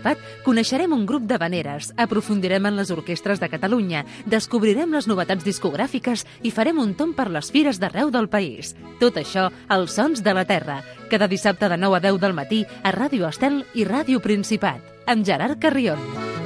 Principat coneixerem un grup d'havaneres, aprofundirem en les orquestres de Catalunya, descobrirem les novetats discogràfiques i farem un tomb per les fires d'arreu del país. Tot això als Sons de la Terra, cada dissabte de 9 a 10 del matí a Ràdio Estel i Ràdio Principat, amb Gerard Carrion.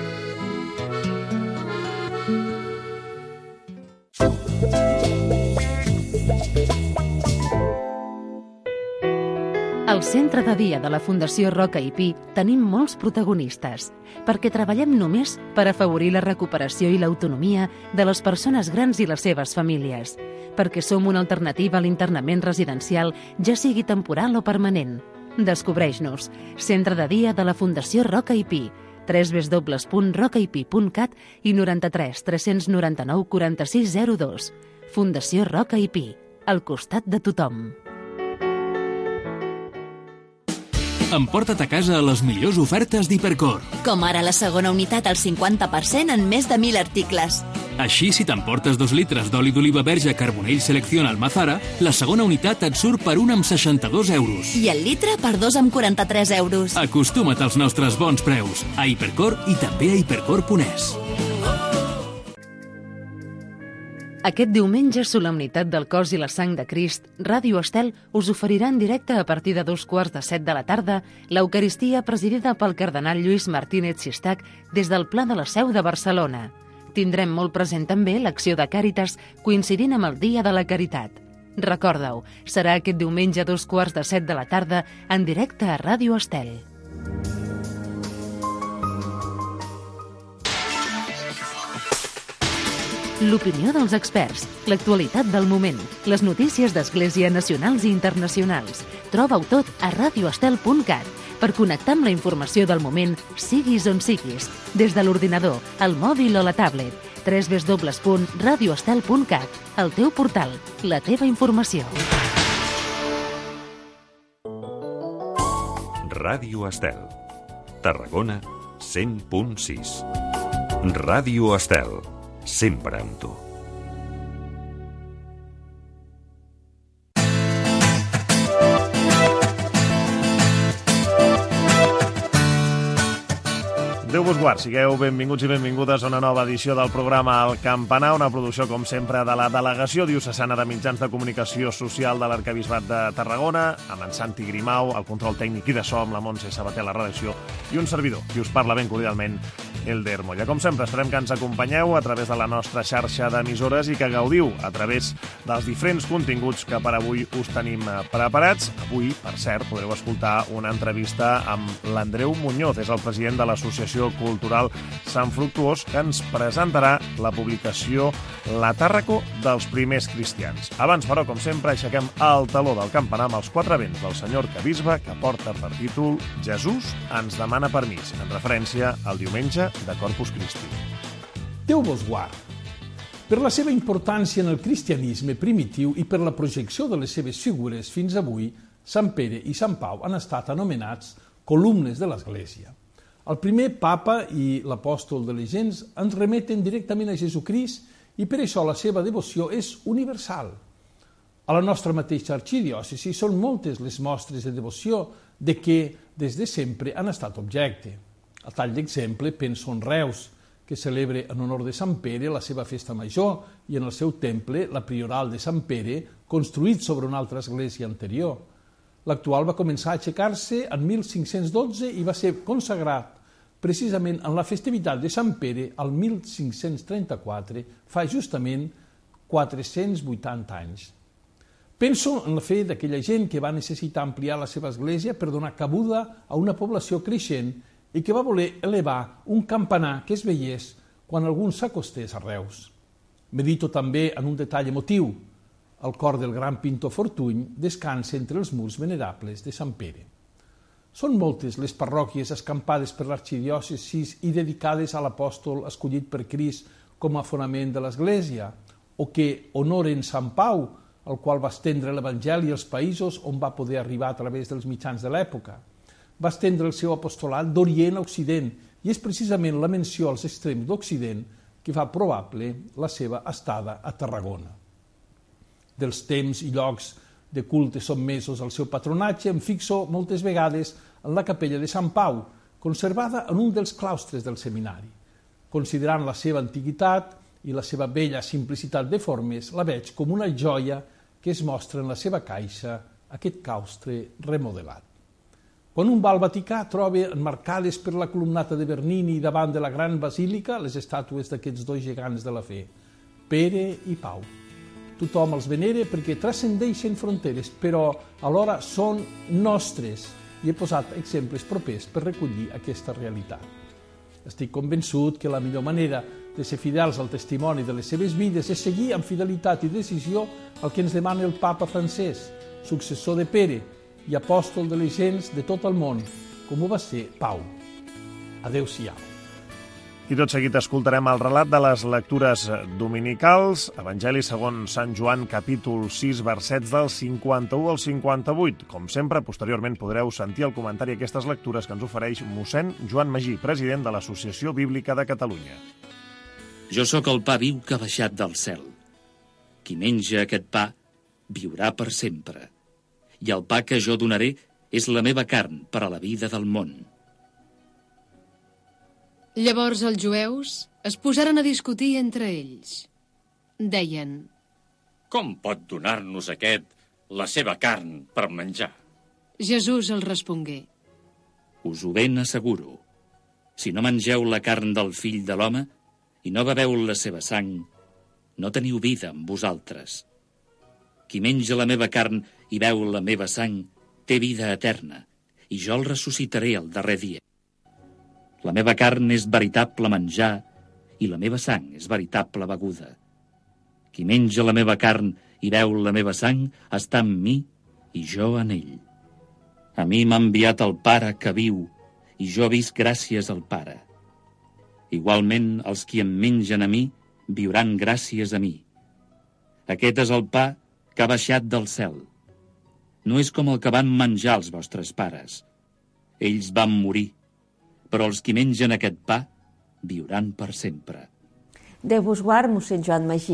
Al centre de dia de la Fundació Roca i Pi tenim molts protagonistes, perquè treballem només per afavorir la recuperació i l'autonomia de les persones grans i les seves famílies, perquè som una alternativa a l'internament residencial, ja sigui temporal o permanent. Descobreix-nos. Centre de dia de la Fundació Roca i Pi, www.rocaipi.cat i 93 399 4602. Fundació Roca i Pi, al costat de tothom. Emporta't a casa les millors ofertes d'Hipercor. Com ara la segona unitat al 50% en més de 1.000 articles. Així, si t'emportes 2 litres d'oli d'oliva verge Carbonell Selección Almazara, la segona unitat et surt per 1 amb 62 euros. I el litre per 2 amb 43 euros. Acostuma't als nostres bons preus. A Hipercor i també a hipercor.es. Aquest diumenge, solemnitat del cos i la sang de Crist, Ràdio Estel us oferirà en directe a partir de 7:15 de la tarda l'Eucaristia presidida pel cardenal Lluís Martínez Xistac des del Pla de la Seu de Barcelona. Tindrem molt present també l'acció de Càritas coincidint amb el Dia de la Caritat. Recorda-ho, serà aquest diumenge a 7:15 de la tarda en directe a Ràdio Estel. L'opinió dels experts, l'actualitat del moment, les notícies d'Església nacionals i internacionals. Troba-ho tot a radioestel.cat per connectar amb la informació del moment, siguis on siguis, des de l'ordinador, el mòbil o la tablet. www.radioestel.cat, el teu portal, la teva informació. Ràdio Estel. Tarragona 100.6. Ràdio Estel. Sempre amb tu. Déu vos guard, sigueu benvinguts i benvingudes a una nova edició del programa El Campanar, una producció, com sempre, de la Delegació Diocesana de Mitjans de Comunicació Social de l'Arquebisbat de Tarragona, amb en Santi Grimau, el control tècnic i de so, amb la Montse Sabater a la redacció, i un servidor, qui us parla ben cordialment, Elder Molla. Com sempre, esperem que ens acompanyeu a través de la nostra xarxa d'emissores i que gaudiu a través dels diferents continguts que per avui us tenim preparats. Avui, per cert, podreu escoltar una entrevista amb l'Andreu Muñoz, és el president de l'Associació Cultural Sant Fructuós, que ens presentarà la publicació La Tàrraco dels primers cristians. Abans, però, com sempre, aixequem el taló del campanar amb els 4 vents del senyor Arquebisbe, que porta per títol Jesús ens demana permís, en referència al diumenge de Corpus Christi. Déu vos guard. Per la seva importància en el cristianisme primitiu i per la projecció de les seves figures fins avui, Sant Pere i Sant Pau han estat anomenats columnes de l'Església. El primer papa i l'apòstol de les gens ens remeten directament a Jesucrist i per això la seva devoció és universal. A la nostra mateixa arxidiòcesi són moltes les mostres de devoció de què des de sempre han estat objecte. A tall d'exemple penso en Reus, que celebra en honor de Sant Pere la seva festa major i en el seu temple, la prioral de Sant Pere, construït sobre una altra església anterior. L'actual va començar a aixecar-se en 1512 i va ser consagrat precisament en la festivitat de Sant Pere al 1534, fa justament 480 anys. Penso en la fe d'aquella gent que va necessitar ampliar la seva església per donar cabuda a una població creixent i que va voler elevar un campanar que es veiés quan algú s'acostés a Reus. Medito també en un detall emotiu. El cor del gran pintor Fortuny descansa entre els murs venerables de Sant Pere. Són moltes les parròquies escampades per l'arxidiòcesi i dedicades a l'apòstol escollit per Crist com a fonament de l'Església, o que honoren Sant Pau, el qual va estendre l'Evangeli als països on va poder arribar a través dels mitjans de l'època. Va estendre el seu apostolat d'Orient a Occident i és precisament la menció als extrems d'Occident que fa probable la seva estada a Tarragona. Dels temps i llocs de culte sotmesos al seu patronatge em fixo moltes vegades en la capella de Sant Pau, conservada en un dels claustres del seminari. Considerant la seva antiguitat i la seva bella simplicitat de formes, la veig com una joia que es mostra en la seva caixa, aquest claustre remodelat. Quan un va al Vaticà troba emmarcades per la columnata de Bernini davant de la gran basílica les estàtues d'aquests dos gegants de la fe, Pere i Pau. Tothom els venera perquè transcendeixen fronteres, però alhora són nostres, i he posat exemples propers per recollir aquesta realitat. Estic convençut que la millor manera de ser fidels al testimoni de les seves vides és seguir amb fidelitat i decisió el que ens demana el papa Francesc, successor de Pere i apòstol de les gents de tot el món, com ho va ser Pau. Adéu-siau. I tot seguit escoltarem el relat de les lectures dominicals, Evangeli segons Sant Joan, capítol 6, versets del 51 al 58. Com sempre, posteriorment podreu sentir el comentari a aquestes lectures que ens ofereix mossèn Joan Magí, president de l'Associació Bíblica de Catalunya. Jo sóc el pa viu que ha baixat del cel. Qui menja aquest pa viurà per sempre. I el pa que jo donaré és la meva carn per a la vida del món. Llavors els jueus es posaren a discutir entre ells. Deien: com pot donar-nos aquest la seva carn per menjar? Jesús els respongué: Us ho ben asseguro. Si no mengeu la carn del fill de l'home i no beveu la seva sang, no teniu vida amb vosaltres. Qui menja la meva carn i beu la meva sang té vida eterna, i jo el ressuscitaré el darrer dia. La meva carn és veritable menjar i la meva sang és veritable beguda. Qui menja la meva carn i beu la meva sang està en mi i jo en ell. A mi m'ha enviat el Pare que viu i jo visc gràcies al Pare. Igualment, els qui em mengen a mi viuran gràcies a mi. Aquest és el pa que ha baixat del cel. No és com el que van menjar els vostres pares. Ells van morir, però els qui mengen aquest pa viuran per sempre. Déu vos guard, mossèn Joan Magí.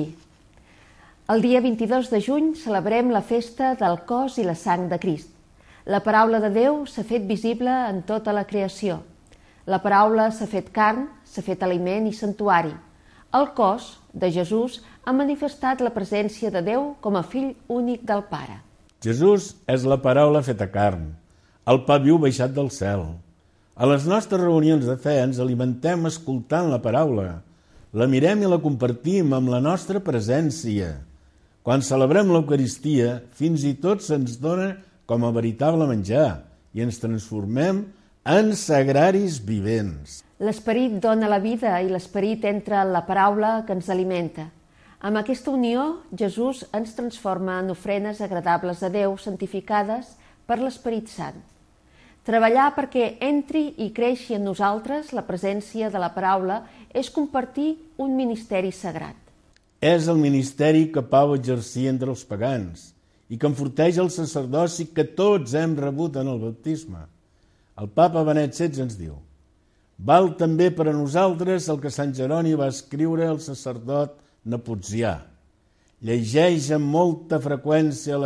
El dia 22 de juny celebrem la festa del cos i la sang de Crist. La paraula de Déu s'ha fet visible en tota la creació. La paraula s'ha fet carn, s'ha fet aliment i santuari. El cos de Jesús ha manifestat la presència de Déu com a fill únic del Pare. Jesús és la paraula feta carn, el pa viu baixat del cel. A les nostres reunions de fe ens alimentem escoltant la paraula, la mirem i la compartim amb la nostra presència. Quan celebrem l'Eucaristia, fins i tot se'ns dona com a veritable menjar i ens transformem en sagraris vivents. L'esperit dona la vida i l'esperit entra en la paraula que ens alimenta. Amb aquesta unió, Jesús ens transforma en ofrenes agradables a Déu, santificades per l'Esperit Sant. Treballar perquè entri i creixi en nosaltres la presència de la paraula és compartir un ministeri sagrat. És el ministeri que Pau exercia entre els pagans i que enforteix el sacerdoci que tots hem rebut en el baptisme. El papa Benet XVI ens diu: val també per a nosaltres el que Sant Jeroni va escriure al sacerdot Nepotsià. Llegeix amb molta freqüència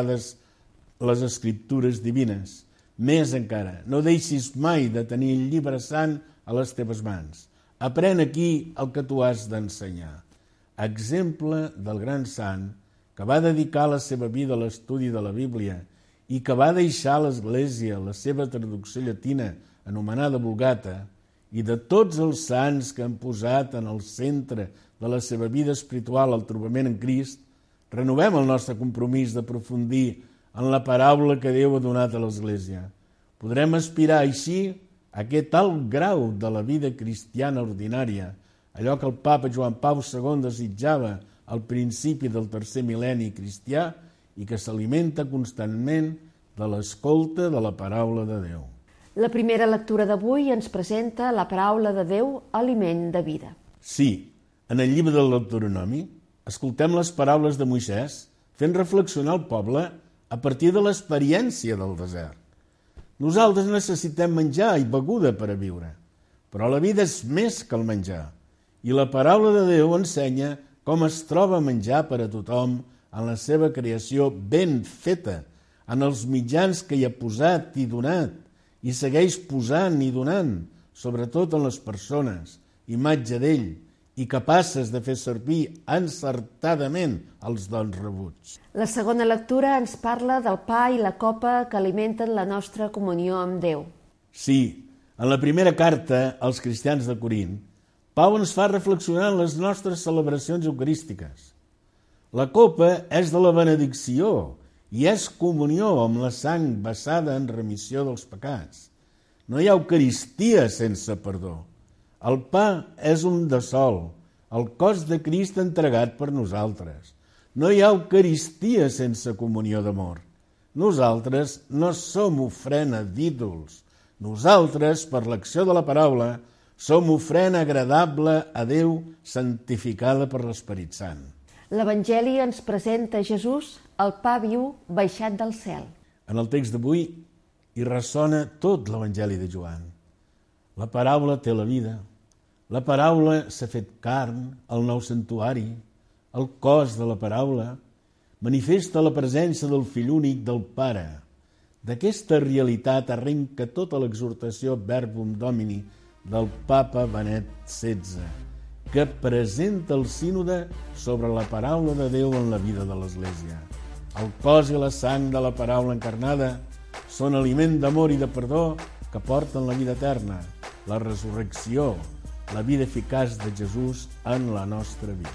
les escriptures divines. Més encara, no deixis mai de tenir el llibre sant a les teves mans. Aprèn aquí el que tu has d'ensenyar. Exemple del gran sant que va dedicar la seva vida a l'estudi de la Bíblia i que va deixar a l'Església la seva traducció llatina anomenada Vulgata, i de tots els sants que han posat en el centre de la seva vida espiritual el trobament en Crist, renovem el nostre compromís d'aprofundir en la paraula que Déu ha donat a l'Església. Podrem aspirar així a aquest alt grau de la vida cristiana ordinària, allò que el papa Joan Pau II desitjava al principi del tercer mil·lenni cristià i que s'alimenta constantment de l'escolta de la paraula de Déu. La primera lectura d'avui ens presenta la paraula de Déu, aliment de vida. Sí, en el llibre del Deuteronomi escoltem les paraules de Moisès fent reflexionar el poble a partir de l'experiència del desert. Nosaltres necessitem menjar i beguda per a viure, però la vida és més que el menjar. I la paraula de Déu ensenya com es troba menjar per a tothom en la seva creació ben feta, en els mitjans que hi ha posat i donat, i segueix posant i donant, sobretot en les persones, imatge d'ell i capaces de fer servir encertadament els dons rebuts. La segona lectura ens parla del pa i la copa que alimenten la nostra comunió amb Déu. Sí, en la primera carta als cristians de Corint, Pau ens fa reflexionar en les nostres celebracions eucarístiques. La copa és de la benedicció i és comunió amb la sang vessada en remissió dels pecats. No hi ha eucaristia sense perdó. El pa és un de sol, el cos de Crist entregat per nosaltres. No hi ha eucaristia sense comunió d'amor. Nosaltres no som ofrena d'ídols. Nosaltres, per l'acció de la paraula, som ofrena agradable a Déu, santificada per l'Esperit Sant. L'Evangeli ens presenta Jesús, el pa viu baixat del cel. En el text d'avui hi ressona tot l'Evangeli de Joan. La paraula té la vida. La paraula s'ha fet carn al nou santuari. El cos de la paraula manifesta la presència del fill únic del Pare. D'aquesta realitat arrenca tota l'exhortació Verbum Domini del papa Benet XVI, que presenta el sínode sobre la paraula de Déu en la vida de l'Església. El cos i la sang de la paraula encarnada són aliment d'amor i de perdó que porten la vida eterna, la resurrecció, la vida eficaç de Jesús en la nostra vida.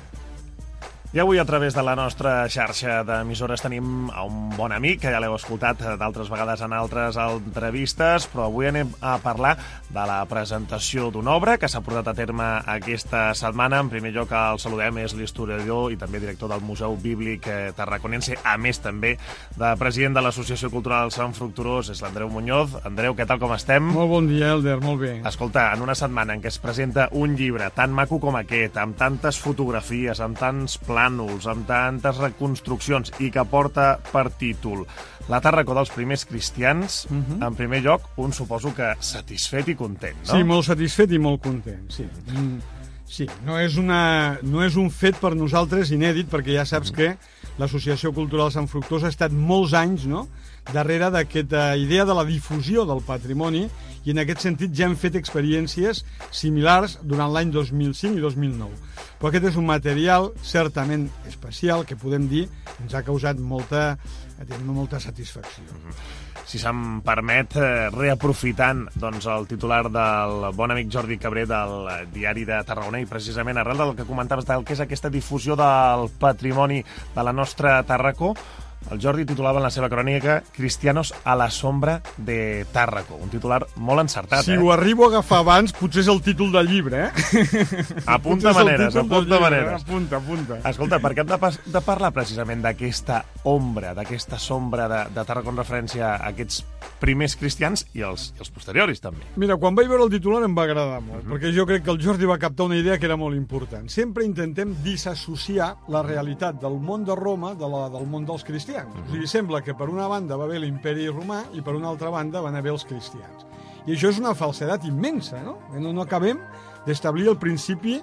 I avui, a través de la nostra xarxa d'emissores, tenim a un bon amic, que ja l'heu escoltat d'altres vegades en altres entrevistes, però avui anem a parlar de la presentació d'una obra que s'ha portat a terme aquesta setmana. En primer lloc, el saludem, és l'historiador i també director del Museu Bíblic Tarraconense, a més també de president de l'Associació Cultural Sant Fructuós, és l'Andreu Muñoz. Andreu, què tal, com estem? Molt bon dia, Elder, molt bé. Escolta, en una setmana en què es presenta un llibre tan maco com aquest, amb tantes fotografies, amb tants plànols, amb tantes reconstruccions i que porta per títol La Tàrraco dels primers cristians, en primer lloc, un suposo que satisfet i content, no? Sí, molt satisfet i molt content, sí. Sí, no és un fet per nosaltres inèdit, perquè ja saps que l'Associació Cultural Sant Fructuós ha estat molts anys, no?, darrere d'aquesta idea de la difusió del patrimoni, i en aquest sentit ja hem fet experiències similars durant l'any 2005 i 2009. Però aquest és un material certament especial que podem dir ens ha causat molta satisfacció. Si se'm permet, reaprofitant doncs, el titular del bon amic Jordi Cabré del Diari de Tarragona, i precisament arrel del que comentaves del que és aquesta difusió del patrimoni de la nostra Tàrraco, el Jordi titulava en la seva crònica Cristianos a la sombra de Tàrraco. Un titular molt encertat, Si ho arribo a agafar abans, potser és el títol del llibre, Apunta maneres, apunta maneres. Apunta. Escolta, per què hem de parlar precisament d'aquesta ombra, d'aquesta sombra de Tàrraco en referència a aquests primers cristians i els posteriors, també? Mira, quan vaig veure el titular em va agradar molt, perquè jo crec que el Jordi va captar una idea que era molt important. Sempre intentem disassociar la realitat del món de Roma del món dels cristians. O sigui, sembla que per una banda va haver l'imperi romà i per una altra banda van haver els cristians. I això és una falsedat immensa, no? No acabem d'establir el principi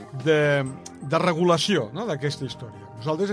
de regulació, no?, d'aquesta història. Nosaltres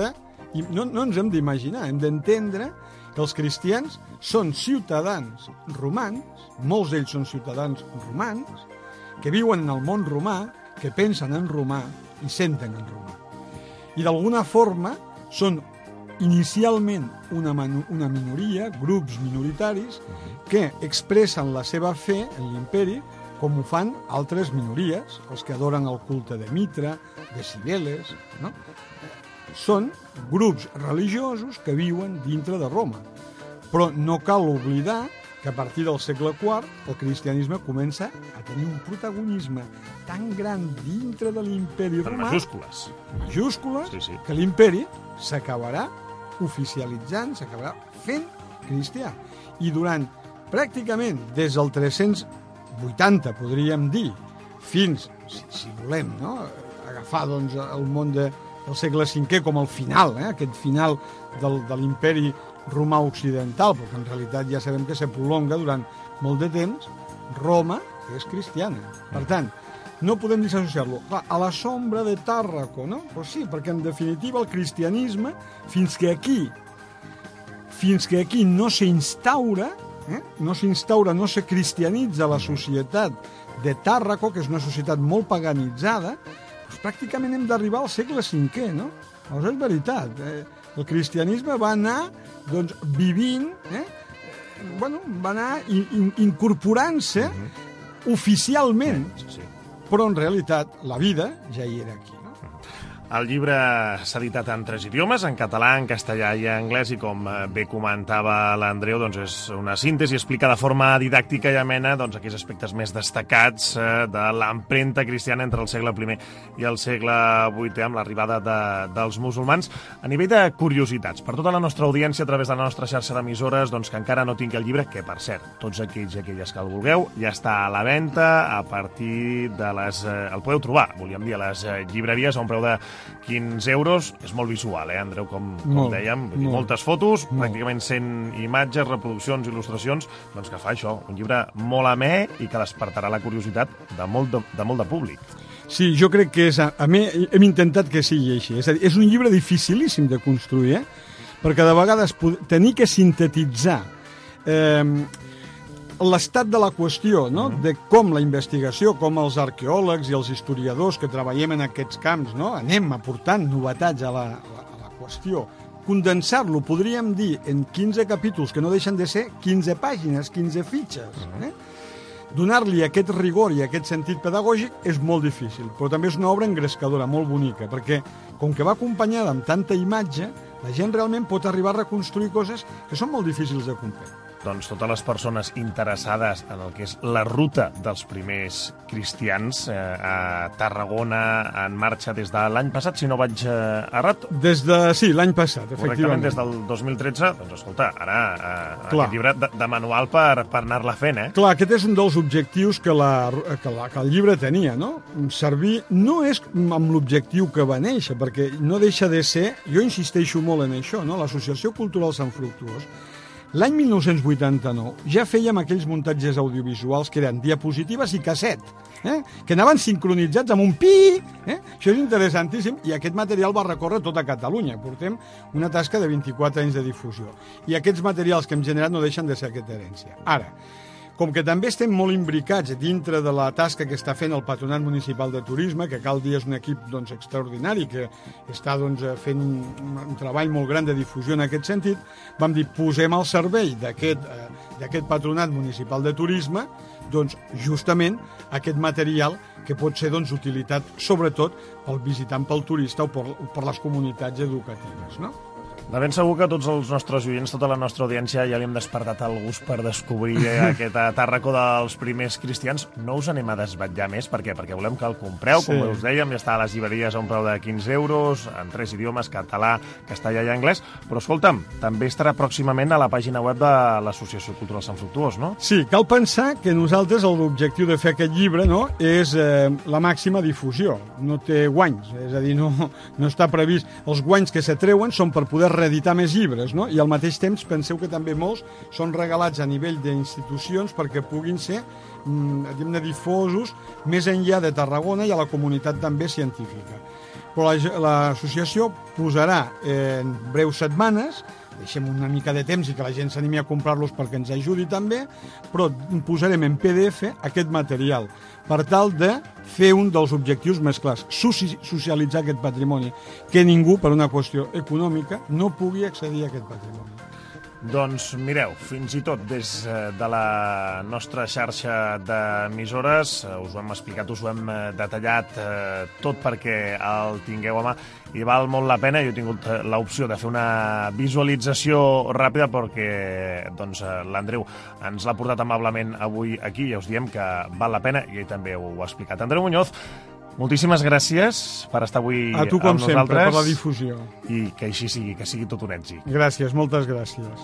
no ens hem d'imaginar, hem d'entendre que els cristians són ciutadans romans, molts d'ells són ciutadans romans, que viuen en el món romà, que pensen en romà i senten en romà. I d'alguna forma són inicialment una minoria, grups minoritaris, que expressen la seva fe en l'imperi com ho fan altres minories, els que adoren el culte de Mitra, de Cibeles, no? Són grups religiosos que viuen dintre de Roma. Però no cal oblidar que a partir del segle IV el cristianisme comença a tenir un protagonisme tan gran dintre de l'imperi romà, majúscules, sí, que l'imperi s'acabarà oficialitzant, s'acabarà fent cristià. I durant pràcticament des del 380, podríem dir, fins, si volem, no?, agafar doncs, el món del segle V com el final, aquest final de l'imperi romà occidental, perquè en realitat ja sabem que se prolonga durant molt de temps, Roma és cristiana. Per tant, no podem disassociar-lo. A la sombra de Tàrraco, no? Però sí, perquè en definitiva el cristianisme, fins que aquí no s'instaura, no s'instaura, no se cristianitza la societat de Tàrraco, que és una societat molt paganitzada, doncs pràcticament hem d'arribar al segle V, no? Llavors és veritat. El cristianisme va anar vivint, va anar incorporant-se oficialment, però en realitat la vida ja hi era aquí. El llibre s'ha editat en 3 idiomes, en català, en castellà i en anglès, i com bé comentava l'Andreu, doncs és una síntesi, explica de forma didàctica i amena aquells aspectes més destacats de l'empremta cristiana entre el segle I i el segle VIII, amb l'arribada dels musulmans. A nivell de curiositats, per tota la nostra audiència, a través de la nostra xarxa d'emissores, que encara no tingui el llibre, que, per cert, tots aquells i aquelles que el vulgueu, ja està a la venda a partir de les... El podeu trobar, volíem dir, a les llibreries a un preu de 15 euros. És molt visual, Andreu, com dèiem. Moltes fotos, pràcticament 100 imatges, reproduccions, il·lustracions, que fa això, un llibre molt amè i que despertarà la curiositat de molt de públic. Sí, jo crec que a mi hem intentat que sigui així. És a dir, és un llibre dificilíssim de construir, perquè de vegades tenir que sintetitzar l'estat de la qüestió, no? De com la investigació, com els arqueòlegs i els historiadors que treballem en aquests camps, no? Anem aportant novetats a la qüestió. Condensar-lo, podríem dir, en 15 capítols, que no deixen de ser 15 pàgines, 15 fitxes. Donar-li aquest rigor i aquest sentit pedagògic és molt difícil, però també és una obra engrescadora, molt bonica, perquè com que va acompanyada amb tanta imatge, la gent realment pot arribar a reconstruir coses que són molt difícils de comprendre. Doncs totes les persones interessades en el que és la ruta dels primers cristians a Tarragona, en marxa des de l'any passat, si no vaig errat? Sí, l'any passat, efectivament. Correctament, des del 2013. Doncs escolta, ara aquest llibre de manual per anar-la fent, Clar, aquest és un dels objectius que el llibre tenia, no? Servir no és amb l'objectiu que va néixer, perquè no deixa de ser, jo insisteixo molt en això, no? L'Associació Cultural Sant Fructuós, l'any 1989 ja fèiem aquells muntatges audiovisuals que eren diapositives i casset, que anaven sincronitzats amb un pi, Això és interessantíssim, i aquest material va recórrer tota Catalunya. Portem una tasca de 24 anys de difusió. I aquests materials que hem generat no deixen de ser aquesta herència. Ara, com que també estem molt imbricats dintre de la tasca que està fent el Patronat Municipal de Turisme, que cal dir és un equip extraordinari, que està fent un treball molt gran de difusió en aquest sentit, vam dir, posem al servei d'aquest Patronat Municipal de Turisme justament aquest material que pot ser d'utilitat sobretot pel visitant, pel turista o per les comunitats educatives, no? De ben segur que tots els nostres oients, tota la nostra audiència, ja li hem despertat el gust per descobrir aquest Tàrraco dels primers cristians. No us anem a desvetllar més, per què? Perquè volem que el compreu, com us dèiem, ja està a les llibreries a un preu de 15 euros, en 3 idiomes, català, castellà i anglès. Però, escolta'm, també estarà pròximament a la pàgina web de l'Associació Cultural Sant Fructuós, no? Sí, cal pensar que nosaltres l'objectiu de fer aquest llibre és la màxima difusió. No té guanys, és a dir, no està previst. Els guanys que s'atreuen són per poder reeditar més llibres, no? I al mateix temps penseu que també molts són regalats a nivell d'institucions perquè puguin ser difosos més enllà de Tarragona i a la comunitat també científica. Però l'associació posarà en breus setmanes, deixem una mica de temps i que la gent s'animi a comprar-los perquè ens ajudi també, però posarem en PDF aquest material per tal de fer un dels objectius més clars, socialitzar aquest patrimoni, que ningú, per una qüestió econòmica, no pugui accedir a aquest patrimoni. Doncs mireu, fins i tot des de la nostra xarxa d'emissores us ho hem explicat, us ho hem detallat tot perquè el tingueu a mà i val molt la pena. Jo he tingut l'opció de fer una visualització ràpida perquè l'Andreu ens l'ha portat amablement avui aquí i ja us diem que val la pena i ell també ho ha explicat. Andreu Muñoz, moltíssimes gràcies per estar avui amb nosaltres. A tu, com sempre, per la difusió. I que així sigui, que sigui tot un èxit. Gràcies, moltes gràcies.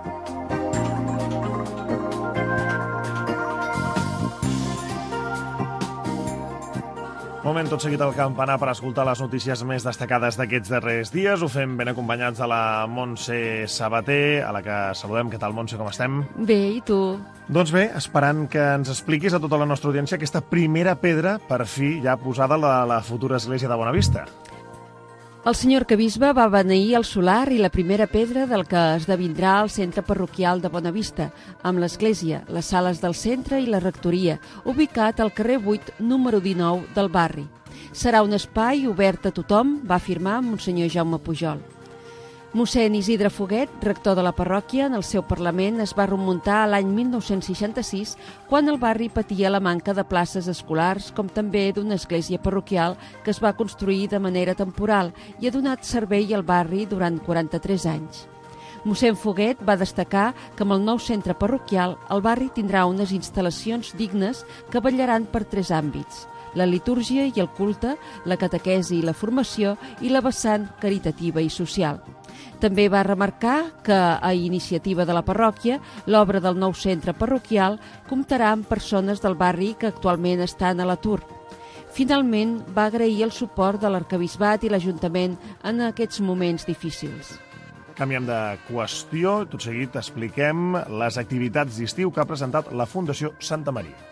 Moment tot seguit al campanar per escoltar les notícies més destacades d'aquests darrers dies. Ho fem ben acompanyats de la Montse Sabater, a la que saludem. Què tal, Montse, com estem? Bé, i tu? Doncs bé, esperant que ens expliquis a tota la nostra audiència aquesta primera pedra, per fi, ja posada a la futura església de Bonavista. El senyor arquebisbe va beneir el solar i la primera pedra del que esdevindrà el centre parroquial de Bonavista, amb l'església, les sales del centre i la rectoria, ubicat al carrer 8, número 19 del barri. Serà un espai obert a tothom, va afirmar Monsenyor Jaume Pujol. Mossèn Isidre Foguet, rector de la parròquia, en el seu Parlament es va remuntar a l'any 1966, quan el barri patia la manca de places escolars, com també d'una església parroquial que es va construir de manera temporal i ha donat servei al barri durant 43 anys. Mossèn Foguet va destacar que amb el nou centre parroquial el barri tindrà unes instal·lacions dignes que vetllaran per 3 àmbits: la litúrgia i el culte, la catequesi i la formació i la vessant caritativa i social. També va remarcar que, a iniciativa de la parròquia, l'obra del nou centre parroquial comptarà amb persones del barri que actualment estan a l'atur. Finalment, va agrair el suport de l'arquebisbat i l'Ajuntament en aquests moments difícils. Canviem de qüestió. Tot seguit expliquem les activitats d'estiu que ha presentat la Fundació Santa Maria.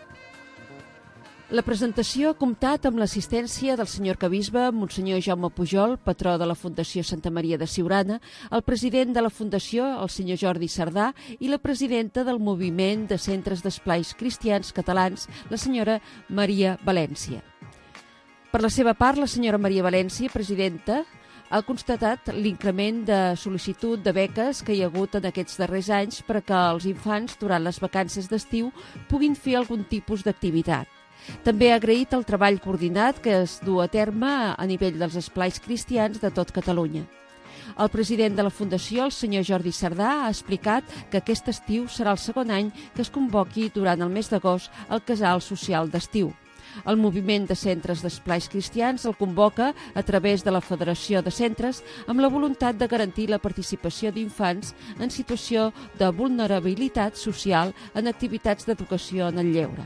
La presentació ha comptat amb l'assistència del senyor arquebisbe, Monsenyor Jaume Pujol, patró de la Fundació Santa Maria de Siurana, el president de la Fundació, el senyor Jordi Sardà, i la presidenta del Moviment de Centres d'Esplais Cristians Catalans, la senyora Maria València. Per la seva part, la senyora Maria València, presidenta, ha constatat l'increment de sol·licitud de beques que hi ha hagut en aquests darrers anys per a que els infants, durant les vacances d'estiu, puguin fer algun tipus d'activitat. També ha agraït el treball coordinat que es du a terme a nivell dels esplais cristians de tot Catalunya. El president de la Fundació, el senyor Jordi Sardà, ha explicat que aquest estiu serà el segon any que es convoqui durant el mes d'agost el Casal Social d'Estiu. El moviment de centres d'esplais cristians el convoca a través de la Federació de Centres amb la voluntat de garantir la participació d'infants en situació de vulnerabilitat social en activitats d'educació en el lleure.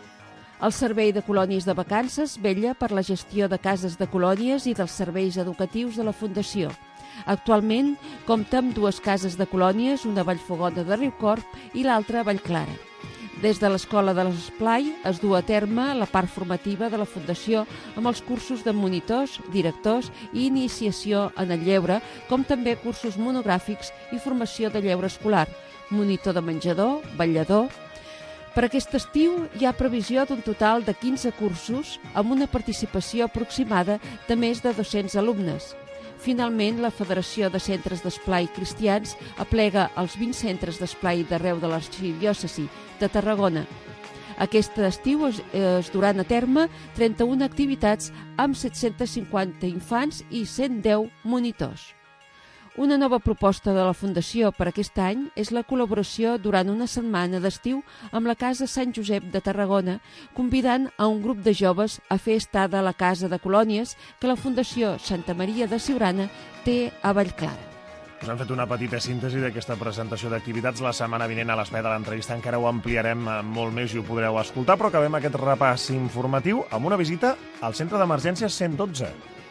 El Servei de Colònies de Vacances vetlla per la gestió de cases de colònies i dels serveis educatius de la Fundació. Actualment compta amb 2 cases de colònies, una a Vallfogona de Riucorb i l'altra a Vallclara. Des de l'Escola de l'Esplai es du a terme la part formativa de la Fundació amb els cursos de monitors, directors i iniciació en el lleure, com també cursos monogràfics i formació de lleure escolar, monitor de menjador, vetllador. Per aquest estiu hi ha previsió d'un total de 15 cursos amb una participació aproximada de més de 200 alumnes. Finalment, la Federació de Centres d'Esplai Cristians aplega els 20 centres d'esplai d'arreu de l'arxidiòcesi de Tarragona. Aquest estiu es duran a terme 31 activitats amb 750 infants i 110 monitors. Una nova proposta de la Fundació per aquest any és la col·laboració durant una setmana d'estiu amb la Casa Sant Josep de Tarragona, convidant a un grup de joves a fer estada a la Casa de Colònies que la Fundació Santa Maria de Siurana té a Vallclara. Us hem fet una petita síntesi d'aquesta presentació d'activitats. La setmana vinent a l'espai de l'entrevista encara ho ampliarem molt més i ho podreu escoltar, però acabem aquest repàs informatiu amb una visita al Centre d'Emergències 112.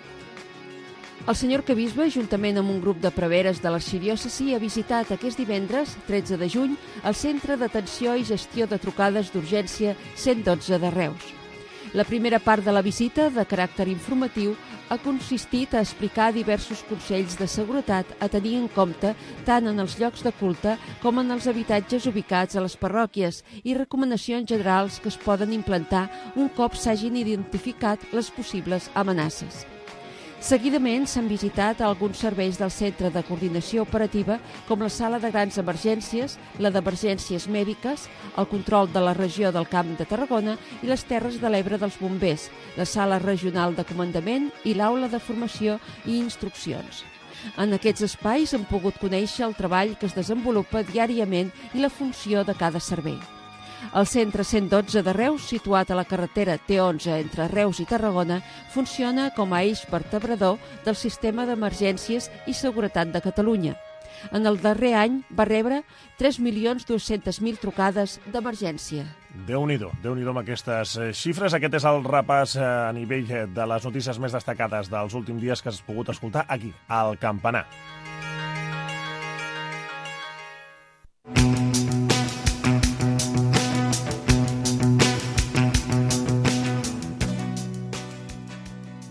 El senyor arquebisbe, juntament amb un grup de preveres de l'arxidiòcesi, ha visitat aquest divendres, 13 de juny, el Centre d'Atenció i Gestió de Trucades d'Urgència 112 de Reus. La primera part de la visita, de caràcter informatiu, ha consistit a explicar diversos consells de seguretat a tenir en compte tant en els llocs de culte com en els habitatges ubicats a les parròquies i recomanacions generals que es poden implantar un cop s'hagin identificat les possibles amenaces. Seguidament s'han visitat alguns serveis del Centre de Coordinació Operativa, com la Sala de Grans Emergències, la d'Emergències Mèdiques, el control de la regió del Camp de Tarragona i les Terres de l'Ebre dels Bombers, la Sala Regional de Comandament i l'Aula de Formació i Instruccions. En aquests espais hem pogut conèixer el treball que es desenvolupa diàriament i la funció de cada servei. El centre 112 de Reus, situat a la carretera T11 entre Reus i Tarragona, funciona com a eix vertebrador del sistema d'emergències i seguretat de Catalunya. En el darrer any va rebre 3.200.000 trucades d'emergència. Déu-n'hi-do amb aquestes xifres. Aquest és el repàs a nivell de les notícies més destacades dels últims dies que has pogut escoltar aquí, al Campanar.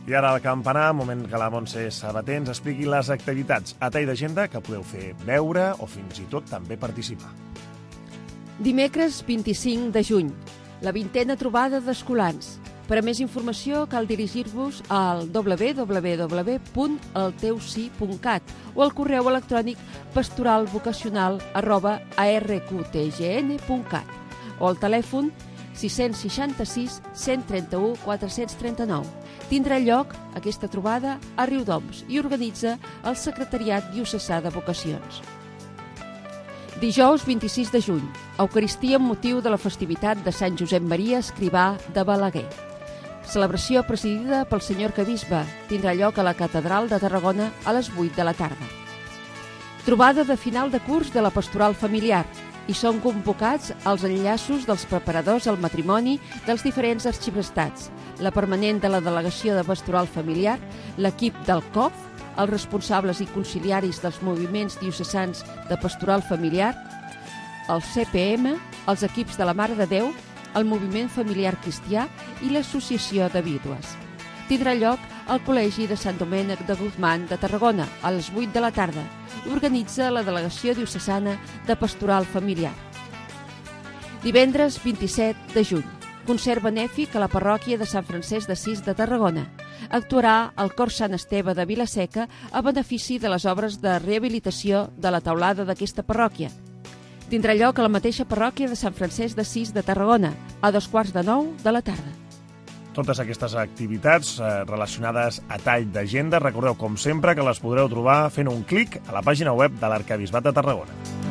I ara al campanar, moment que la Montse Sabater ens expliqui les activitats a tall d'agenda que podeu fer veure o fins i tot també participar. Dimecres 25 de juny, la 20a trobada d'escolans. Per a més informació cal dirigir-vos al www.elteusi.cat o al correu electrònic pastoralvocacional@arqtgn.cat o al telèfon 666 131 439. Tindrà lloc aquesta trobada a Riudoms i organitza el Secretariat Diocesà de Vocacions. Dijous 26 de juny, Eucaristia amb motiu de la festivitat de Sant Josep Maria Escrivà de Balaguer. Celebració presidida pel senyor Arquebisbe. Tindrà lloc a la Catedral de Tarragona a les 8 de la tarda. Trobada de final de curs de la Pastoral Familiar. Hi són convocats els enllaços dels preparadors al matrimoni dels diferents arxiprestats, la permanent de la Delegació de Pastoral Familiar, l'equip del COF, els responsables i conciliaris dels moviments diocesans de Pastoral Familiar, el CPM, els equips de la Mare de Déu, el Moviment Familiar Cristià i l'Associació de Vídues. Tindrà lloc al Col·legi de Sant Domènec de Guzmán de Tarragona a les 8 de la tarda. Organitza la Delegació Diocesana de Pastoral Familiar. Divendres 27 de juny, concert benèfic a la parròquia de Sant Francesc d'Assís de Tarragona. Actuarà el Cor Sant Esteve de Vilaseca a benefici de les obres de rehabilitació de la teulada d'aquesta parròquia. Tindrà lloc a la mateixa parròquia de Sant Francesc d'Assís de Tarragona, a 8:45 de la tarda. Totes aquestes activitats relacionades a tall d'agenda, recordeu, com sempre, que les podreu trobar fent un clic a la pàgina web de l'Arquebisbat de Tarragona.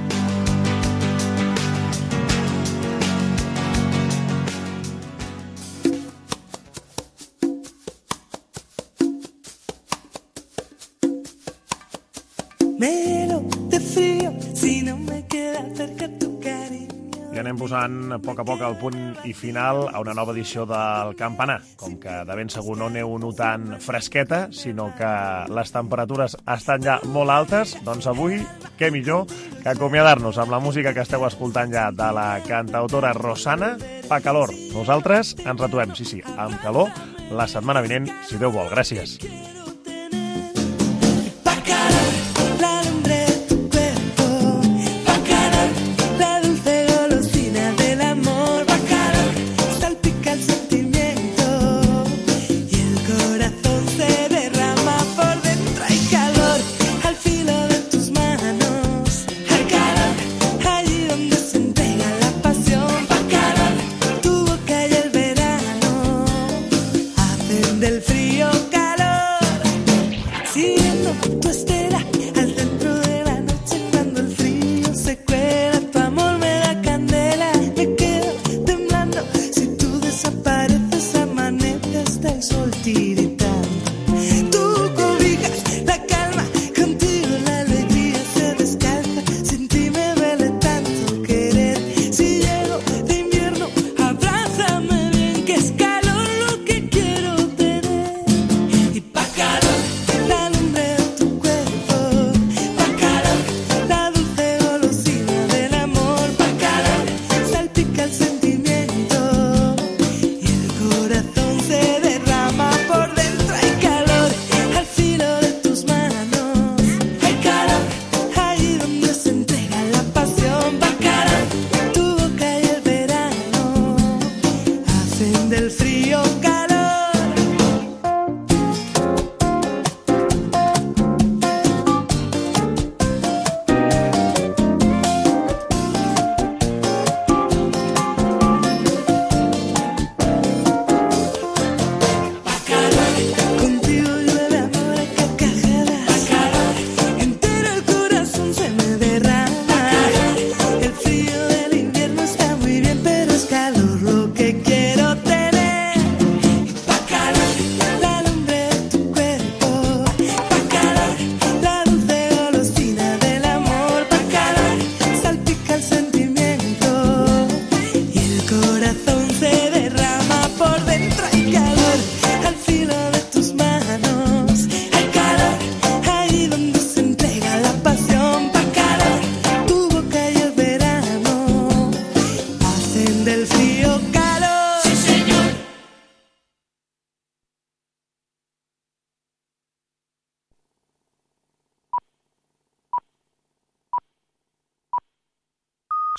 I anem posant a poc el punt i final a una nova edició del Campanar. Com que de ben segur no aneu notant fresqueta, sinó que les temperatures estan ja molt altes, doncs avui, què millor que acomiadar-nos amb la música que esteu escoltant ja de la cantautora Rosana, Pa Calor. Nosaltres ens retrobem, sí, amb calor, la setmana vinent, si Déu vol. Gràcies.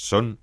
Són